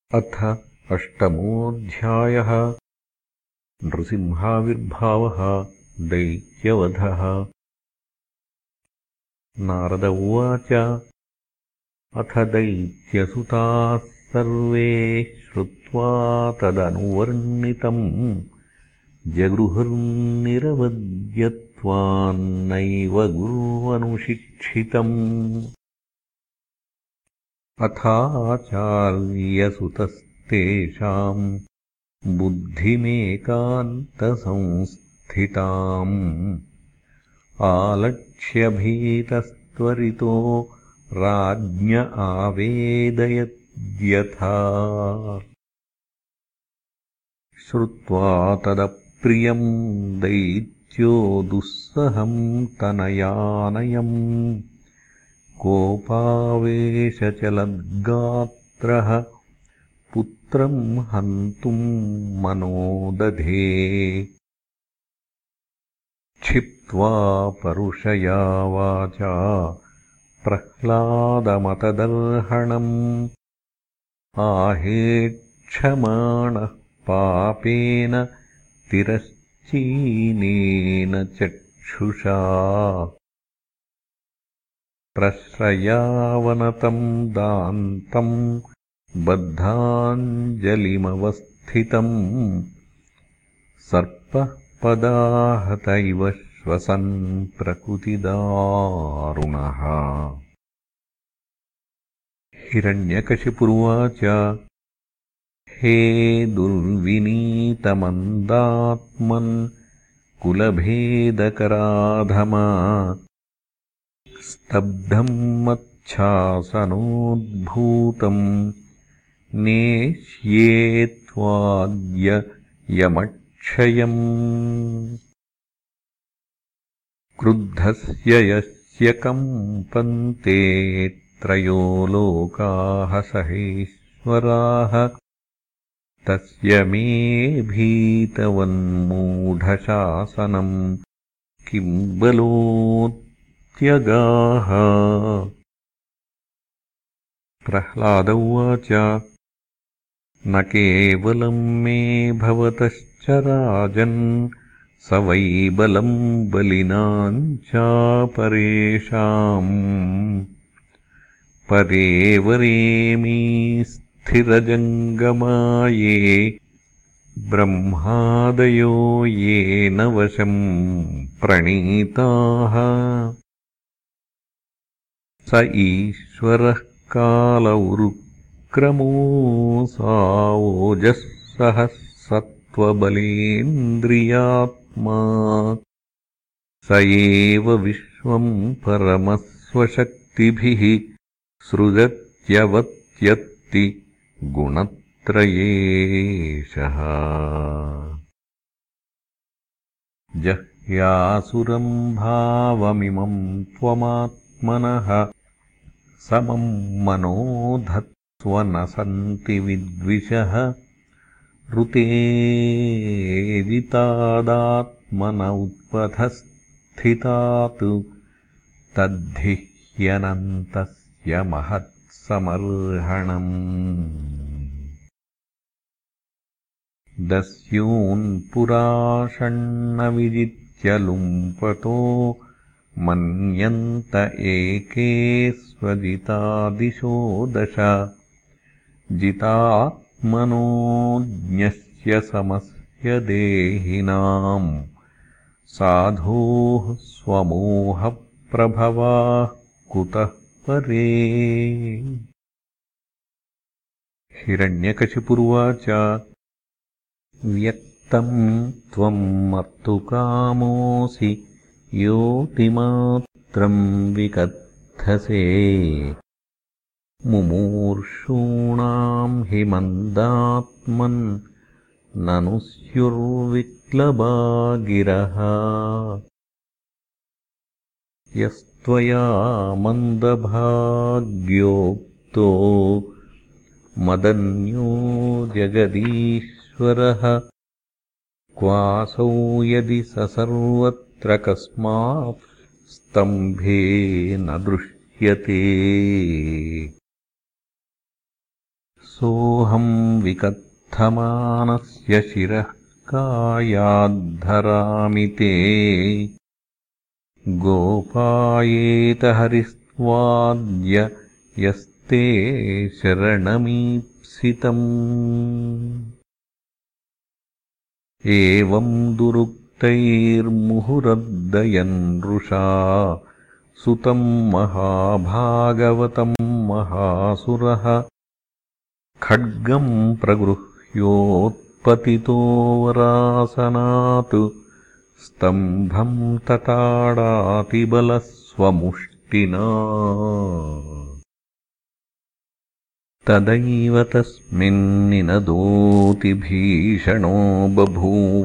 अथ अष्टमोऽध्यायः। नृसिंहाविर्भावः दैत्यवधः। नारद उवाच अथ दैत्यसुताः सर्वे श्रुत्वा तदनुवर्णितम् जगृहुर्निरवद्यत्वान्नैव गुर्वनुशिक्षितम्। अथाचार्यसुतस्तेषाम् बुद्धिमेकान्तसंस्थिताम् आलक्ष्यभीतस्त्वरितो राज्ञ आवेदयद्यथा। श्रुत्वा तदप्रियम् दैत्यो दुःसहम् तनयानयम् कोपावेशचलद्गात्रः पुत्रम् हन्तुम् मनोदधे। क्षिप्त्वा परुषया वाचा प्रह्लादमतदर्हणम् आहेक्षमाणः पापेन तिरश्चीनेन चक्षुषा। प्रश्रयावनतम् दान्तम् बद्धाञ्जलिमवस्थितम् सर्पः पदाहत इव श्वसन् प्रकृतिदारुणः। हिरण्यकशिपुरुवाच हे दुर्विनीतमन्दात्मन् कुलभेदकराधमा स्तब्धम् मच्छासनोद्भूतम् नेष्ये त्वाद्य यमक्षयम्। क्रुद्धस्य यस्य कम्पन्ते त्रयो लोकाः सहेश्वराः तस्य मे भीतवन्मूढशासनम् किम् बलोऽत्यगाः। प्रह्लाद उवाच न केवलम् मे भवतश्च राजन् स वै बलम् बलिनाम् चापरेषाम् परे वरेमि स्थिरजङ्गमाये ब्रह्मादयो येन वशम् प्रणीताः। स ईश्वरः काल उरुक्रमोऽसावोजः सत्त्वबलेन्द्रियात्मा स एव विश्वम् परमस्वशक्तिभिः सृजत्यवत्यत्ति गुणत्रयेशः। जह्यासुरम् भावमिमम् त्वमात्मनः समम् मनो धत्स्व न सन्ति विद्विषः ऋतेजितादात्मन उत्पथस्थितात् तद्धि ह्यनन्तस्य महत्समर्हणम्। दस्यून्पुरा षण्णविजित्य लुम्पतो मन्यन्त एके स्वजितादिशो दश जितात्मनो ज्ञस्य समस्य देहिनाम् साधोः स्वमोहप्रभवाः कुतः परे। हिरण्यकशिपुरुवाच व्यक्तम् त्वम् मर्तुकामोऽसि योतिमात्रम् विकथसे मुमूर्षूणाम् हि मन्दात्मन् ननु स्युर्विक्लबा गिरः। यस्त्वया मन्दभाग्योक्तो मदन्यो जगदीश्वरः क्वासौ यदि स सर्वत्र कस्मात् स्तम्भे न दृश्यते। सोऽहम् विकत्थमानस्य शिरः कायाद्धरामि ते गोपायेत हरिस्त्वाद्य यस्ते शरणमीप्सितम् एवम् दुरुक्तैर्मुहुरर्दयन् रुषा सुतम् महाभागवतम् महासुरः खड्गम् प्रगृह्योत्पतितो वरासनात् स्तम्भम् तताडातिबलस्वमुष्टिना तदैव तस्मिन्निनदोऽतिभीषणो बभूव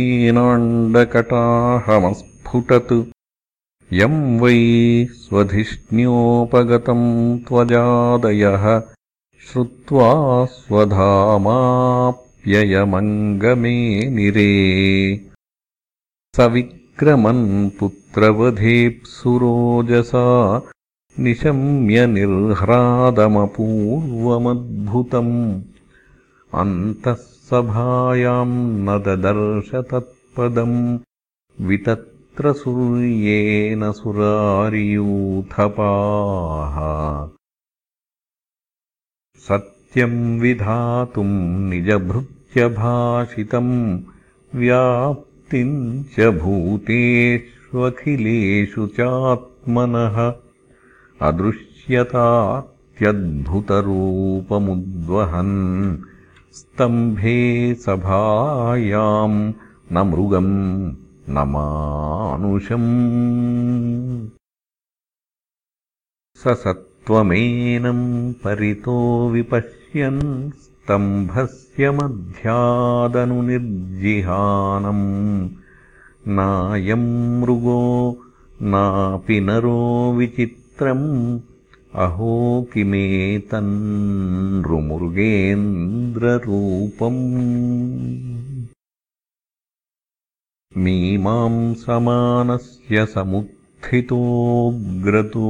येनाण्डकटाहमस्फुटत् यम् वै स्वधिष्ण्योपगतम् त्वजादयः श्रुत्वा स्वधामाप्ययमङ्गमेनिरे स विक्रमन् पुत्रवधेप्सुरोजसा निशम्य निर्ह्रादमपूर्वमद्भुतम् अन्तः सभायाम् न ददर्श तत्पदम् वितत्रसूर्येण सुरारियूथपाः सत्यम् विधातुम् निजभृत्यभाषितम् व्याप्तिम् च भूतेष्वखिलेषु चात्मनः अदृश्यतात्यद्भुतरूपमुद्वहन् स्तम्भे सभायाम् न मृगम् न मानुषम् स सत्त्वमेनम् परितो विपश्यन् स्तम्भस्य मध्यादनुनिर्जिहानम् नायम् मृगो नापि नरो विचित्रम् अहो किमेतन्नृमृगेन्द्ररूपम् मीमांसमानस्य समुत्थितोऽग्रतो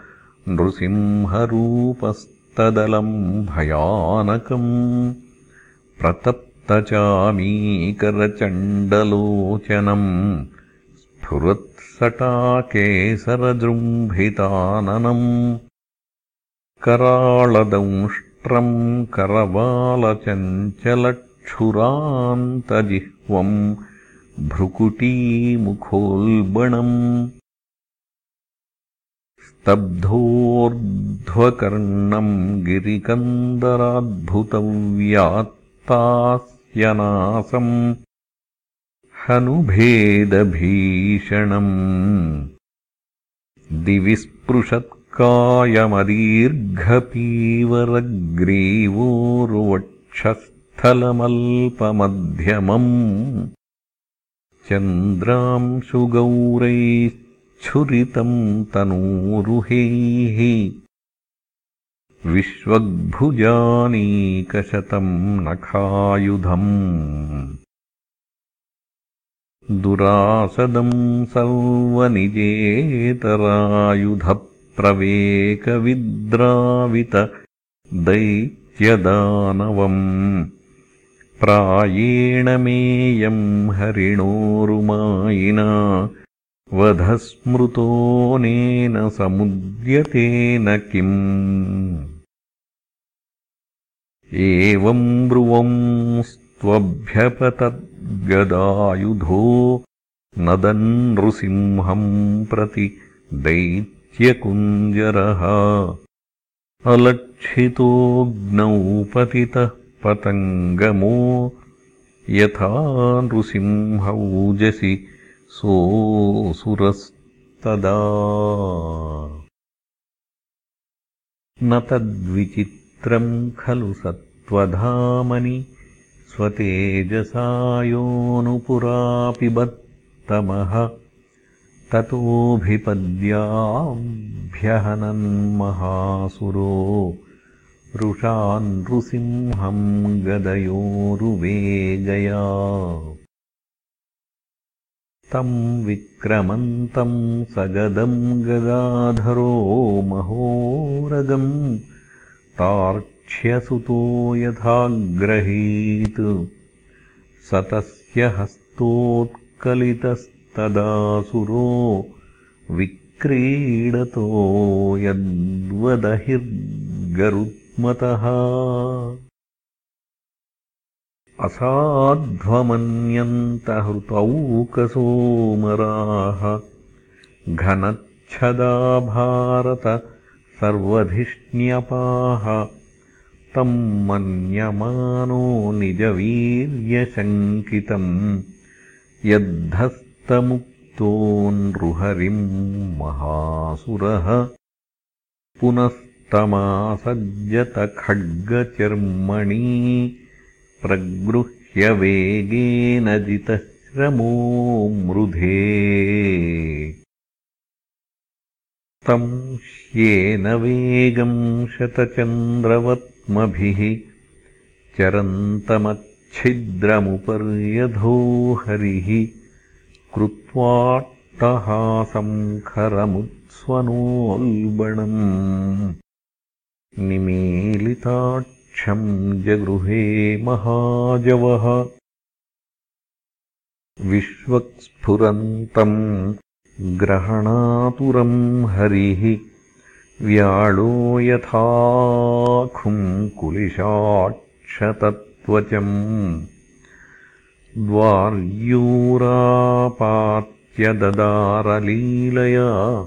नृसिंहरूपस्तदलम् भयानकम् प्रतप्तचामीकरचण्डलोचनम् स्फुरत्सटाकेसरजृम्भिताननम् कराळदंष्ट्रम् करवालचञ्चलक्षुरान्तजिह्वम् भ्रुकुटीमुखोल्बणम् स्तब्धोर्ध्वकर्णम् गिरिकन्दराद्भुतव्यात्तास्यनासम् हनुभेदभीषणम् दिवि स्पृशत्कायमदीर्घपीवरग्रीवोर्वक्षस्थलमल्पमध्यमम् चन्द्रांशुगौरैश्छुरितम् तनूरुहैः विश्वग्भुजानीकशतम् नखायुधम् दुरासदम् सर्वनिजेतरायुधप्रवेकविद्रावित दैत्यदानवम् प्रायेण मेयम् हरिणोरुमायिना वधस्मृतोऽनेन समुद्यतेन किम् एवम् ब्रुवंस्त्वभ्यपतद्गदायुधो नदन् नृसिंहम् प्रति दैत्यकुञ्जरः अलक्षितोऽग्नौ पतितः पतङ्गमो यथा नृसिंहौजसि सोऽसुरस्तदा न तद्विचित्रम् खलु सत्त्वधामनि स्वतेजसा योऽनुपुरापिबत्तमः ततोऽभिपद्याभ्यहनन्महासुरो रुषान् नृसिंहम् गदयोरुवेगया तम् विक्रमन्तम् सगदम् गदाधरो महोरगम् तार्क्ष्यमाणो दक्ष्यसुतो यथाग्रहीत् स तस्य हस्तोत्कलितस्तदासुरो विक्रीडतो यद्वदहिर्गरुत्मतः असाध्वमन्यन्तहृतौकसोमराः घनच्छदा भारत सर्वधिष्ण्यपाः तम् मन्यमानो निजवीर्यशङ्कितम् यद्धस्तमुक्तो नृहरिम् महासुरः पुनस्तमासज्जत खड्गचर्मणि प्रगृह्य वेगेन जितश्रमो मृधे तं ह्येन वेगं शतचन्द्रवत्मभिः चरन्तमच्छिद्रमुपर्यधो हरिः कृत्वाट्टहासं खरमुत्स्वनोल्बणम् निमीलिताक्षं जगृहे महाजवः विश्वक्स्फुरन्तम् ग्रहणातुरम् हरिः व्याळो यथाखुम् कुलिशाक्षतत्वचम् द्वार्यूरापात्य ददारलीलया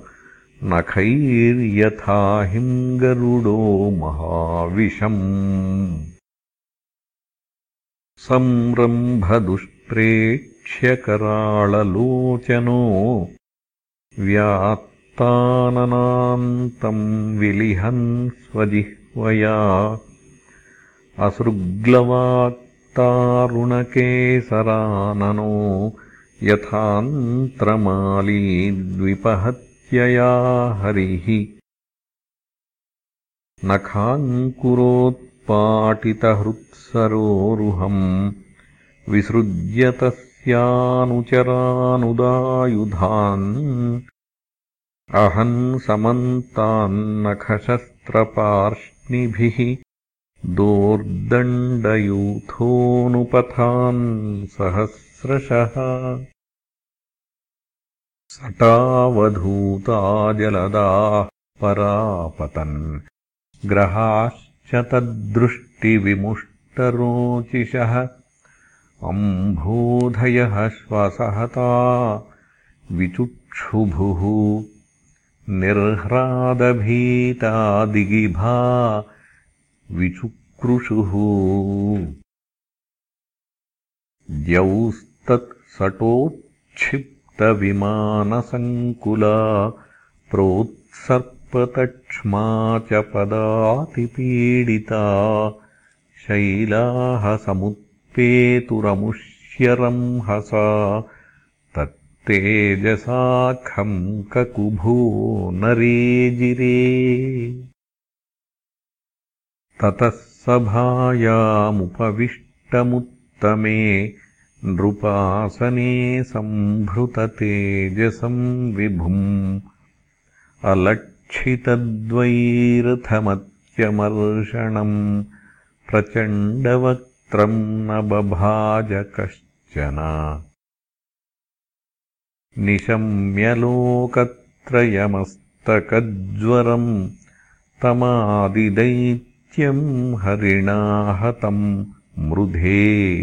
नखैर्यथा हिङ्गरुडो महाविशम् संरम्भदुष्प्रेक्ष्यकराळलोचनो व्यात्ताननान्तम् विलिहन् स्वजिह्वया असृग्लवाक्तारुणकेसराननो यथान्त्रमाली द्विपहत्यया हरिः नखाङ्कुरोत्पाटितहृत्सरोरुहम् विसृज्य तस्यानुचरानुदायुधान् अहन् समन्तान्नखशस्त्रपार्ष्णिभिः दोर्दण्डयूथोऽनुपथान् सहस्रशः सटावधूता जलदाः परापतन् ग्रहाश्च तद्दृष्टिविमुष्टरोचिषः अम्भोधयः श्वसहता विचुक्षुभुः निर्ह्रादभीता दिगिभा विचुक्रुषुः द्यौस्तत्सटोच्छिप्तविमानसङ्कुला प्रोत्सर्पतक्ष्मा च पदातिपीडिता शैलाः समुत्पेतुरमुष्यरंहसा तत्तेजसाखम् ककुभो नरेजिरे ततः सभायामुपविष्टमुत्तमे नृपासने सम्भृततेजसं विभुम् अलक्षितद्वैरथमत्यमर्षणम् प्रचण्डवक्त्रम् न बभाज कश्चन निशम्यलोकत्रयमस्तकज्वरम् तमादिदैत्यम् हरिणा हतम् मृधे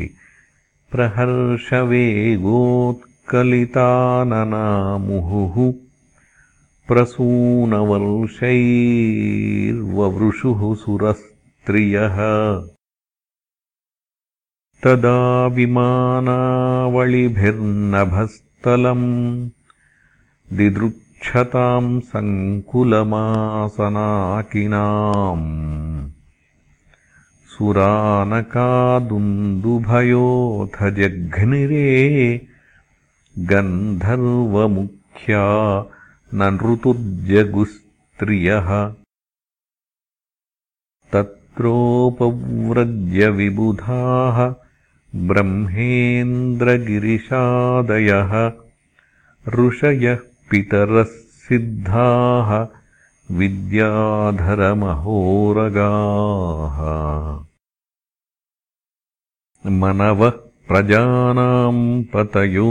प्रहर्षवेगोत्कलिताननामुहुः प्रसूनवर्षैर्ववृषुः सुरस्त्रियः तदा विमानावलिभिर्नभस्तलम् दिदृक्षताम् सङ्कुलमासनाकिनाम् सुरानकादुन्दुभयोऽथ जघ्निरे गन्धर्वमुख्या ननृतुर्जगुस्त्रियः तत्रोपव्रज्य विबुधाः ब्रह्मेन्द्रगिरिशादयः ऋषयः पितरः सिद्धाः विद्याधरमहोरगाः मनवः प्रजानाम् पतयो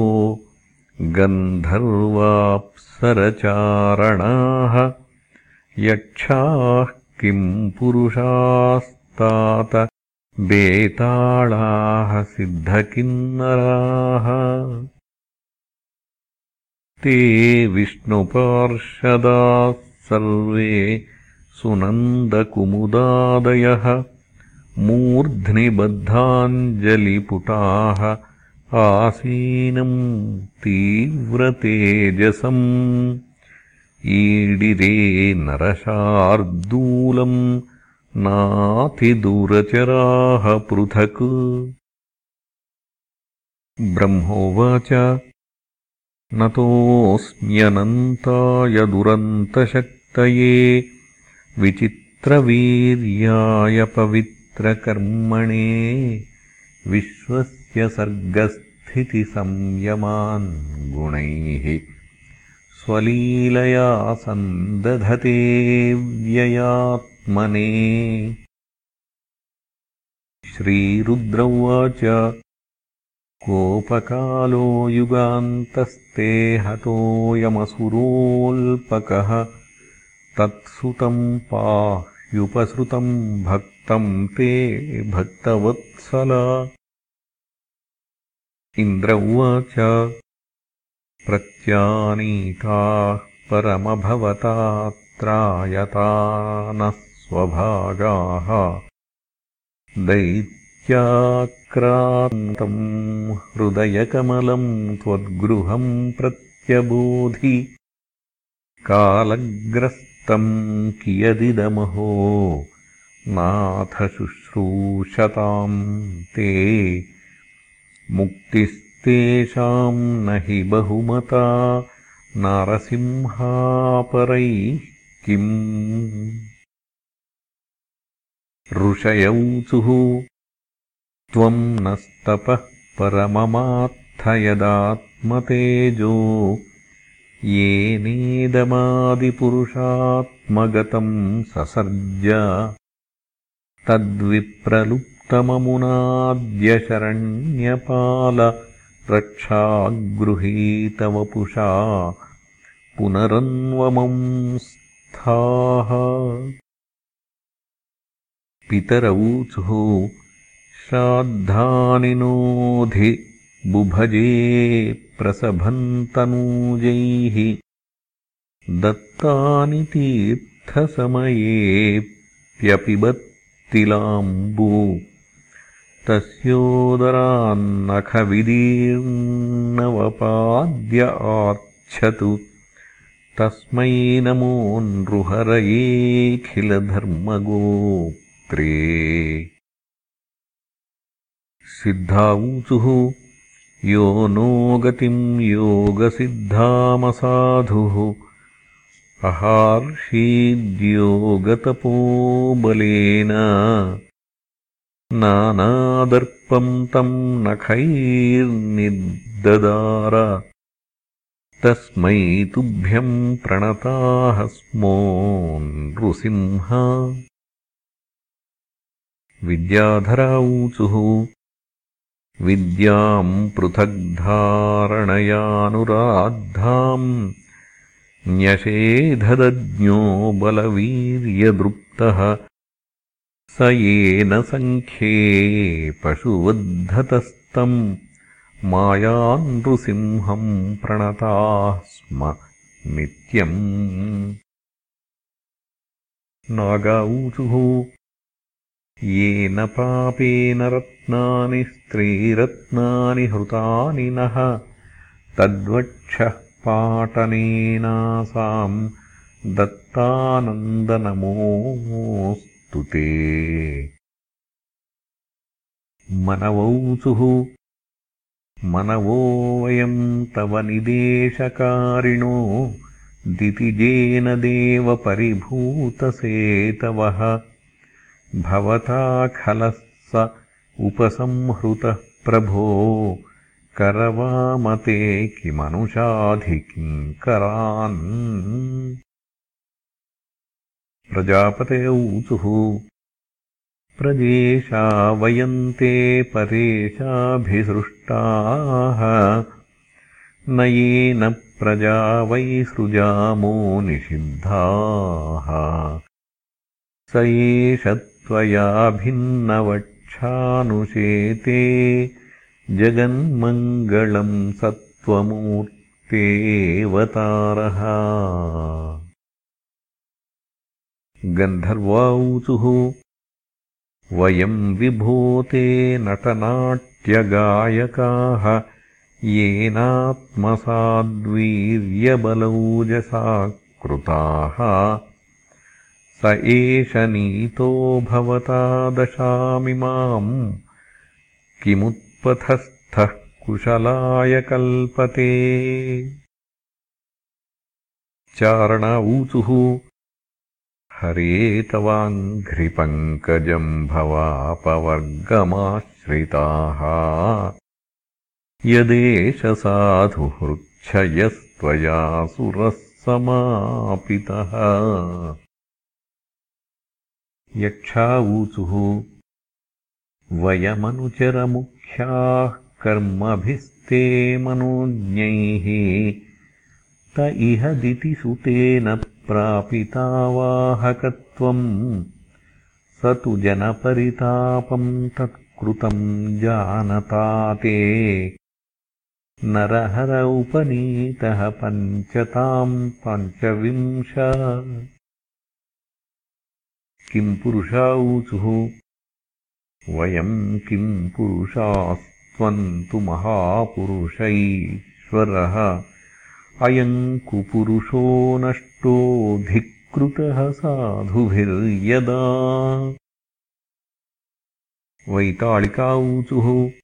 गन्धर्वाप्सरचारणाः यक्षाः किम् पुरुषास्तात बेताळाः सिद्धकिन्नराः ते विष्णुपार्षदाः सर्वे सुनन्दकुमुदादयः मूर्ध्नि बद्धाञ्जलिपुटाः आसीनम् तीव्रतेजसम् ईडिरे नरशार्दूलम् नातिदूरचराः पृथक् ब्रह्मोवाच नतोऽस्म्यनन्ताय दुरन्तशक्तये विचित्रवीर्याय पवित्रकर्मणे विश्वस्य सर्गस्थितिसंयमान् गुणैः स्वलीलया सन्दधते व्ययात्मने श्रीरुद्र उवाच कोपकालो युगान्तस्ते हतोऽयमसुरोऽल्पकः तत्सुतम् पाह्युपसृतम् भक्तम् ते भक्तवत्सला इन्द्र उवाच प्रत्यानीताः परमभवतात्रायतानः स्वभागाः दैत्याक्रान्तम् हृदयकमलम् त्वद्गृहम् प्रत्यबोधि कालग्रस्तम् कियदिदमहो नाथ शुश्रूषताम् ते मुक्तिस्तेषाम् न हि बहुमता नारसिंहापरैः किम् ऋषयौचुः त्वम् नस्तपः परममात्थयदात्मतेजो येनेदमादिपुरुषात्मगतम् ससर्ज तद्विप्रलुप्तममुनाद्यशरण्यपाल रक्षागृहीतवपुषा पुनरन्वमंस्थाः पितरऊचुः श्राद्धानि नोऽधि बुभजे प्रसभन्तनूजैः दत्तानि तीर्थसमयेऽप्यपिबत्तिलाम्बु तस्योदरान्नखविदीर्णवपाद्य आर्च्छतु तस्मै नमो नृहरयेऽखिलधर्मगोप्त्रे सिद्धाऊचुः यो नो गतिम् योगसिद्धामसाधुः अहार्षीद्योगतपोबलेन नानादर्पम् तम् नखैर्निददार तस्मै तुभ्यम् प्रणताः स्मो नृसिंह विद्याधराऊचुः विद्याम् पृथग्धारणयानुराद्धाम् न्यषेधदज्ञो बलवीर्यदृप्तः स येन सङ्ख्ये पशुवद्धतस्तम् मायानृसिंहम् प्रणताः स्म नित्यम् नागाऊचुः येन पापेन रत्नानि स्त्रीरत्नानि हृतानि नः तद्वक्षः पाटनेनासाम् दत्तानन्दनमोऽस्तु ते मनवौचुः मनवो वयम् तव निदेशकारिणो दितिजेन देव परिभूतसेतवः भवता खलः स उपसंहृतः प्रभो करवामते किमनुषाधिकिङ्करान् प्रजापते ऊचुः प्रजेशा वयन्ते परेशाभिसृष्टाः न येन प्रजा वै सृजामो निषिद्धाः स एष त्वया भिन्नवक्षानुशेते जगन्मङ्गलम् सत्त्वमूर्तेऽवतारः गन्धर्वा ऊचुः वयम् विभूते नटनाट्यगायकाः येनात्मसाद्वीर्यबलौजसा कृताः स एष नीतो भवता दशामिमाम् किमुत्पथस्थः कुशलाय कल्पते चारण ऊचुः हरे तवाङ्घ्रिपङ्कजम् भवापवर्गमाश्रिताः यदेष साधुहृच्छयस्त्वया सुरः समापितः यक्षा ऊचुः वयमनुचरमुख्याः कर्मभिस्ते मनोज्ञैः त इह दितिसुतेन प्रापितावाहकत्वम् स तु जनपरितापम् तत्कृतम् जानता ते नरहर उपनीतः पञ्चताम् पञ्चविंश किम् पुरुषा ऊचुः वयम् किम् पुरुषास्त्वम् तु महापुरुषैश्वरः अयम् कुपुरुषो नष्टो धिक्कृतः साधुभिर्यदा वैताळिका ऊचुः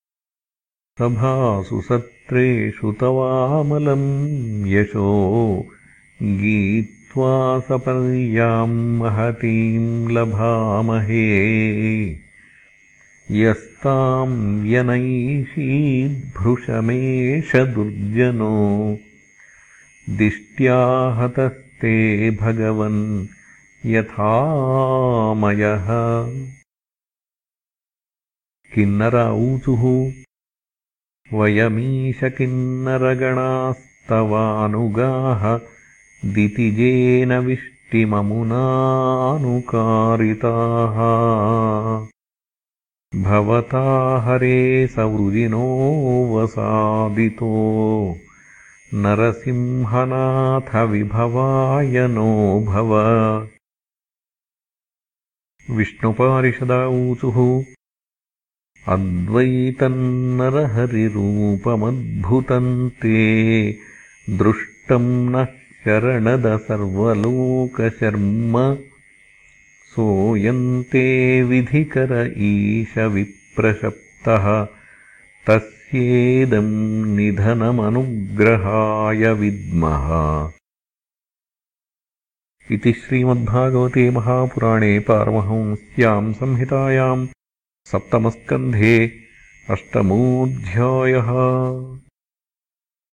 सभासु सत्रेषु तवामलम् यशो गीत्वा सपर्याम् महतीम् लभामहे यस्ताम् व्यनैषीद्भृशमेष दुर्जनो दिष्ट्या हतस्ते भगवन् यथामयः किन्नरा ऊचुः वयमीशकिन्नरगणास्तवानुगाः दितिजेन विष्टिममुनानुकारिताः भवता हरे सवृजिनो वसादितो नरसिंहनाथ विभवाय नो भव विष्णुपारिषदा ऊचुः अद्वैतम् नरहरिरूपमद्भुतम् ते दृष्टम् नः शरणद सर्वलोकशर्म सोऽयम् ते विधिकर ईश विप्रशप्तः तस्येदम् निधनमनुग्रहाय विद्मः इति श्रीमद्भागवते महापुराणे पारमहंस्याम् संहितायाम् सप्तमस्कन्धे अष्टमोऽध्यायः।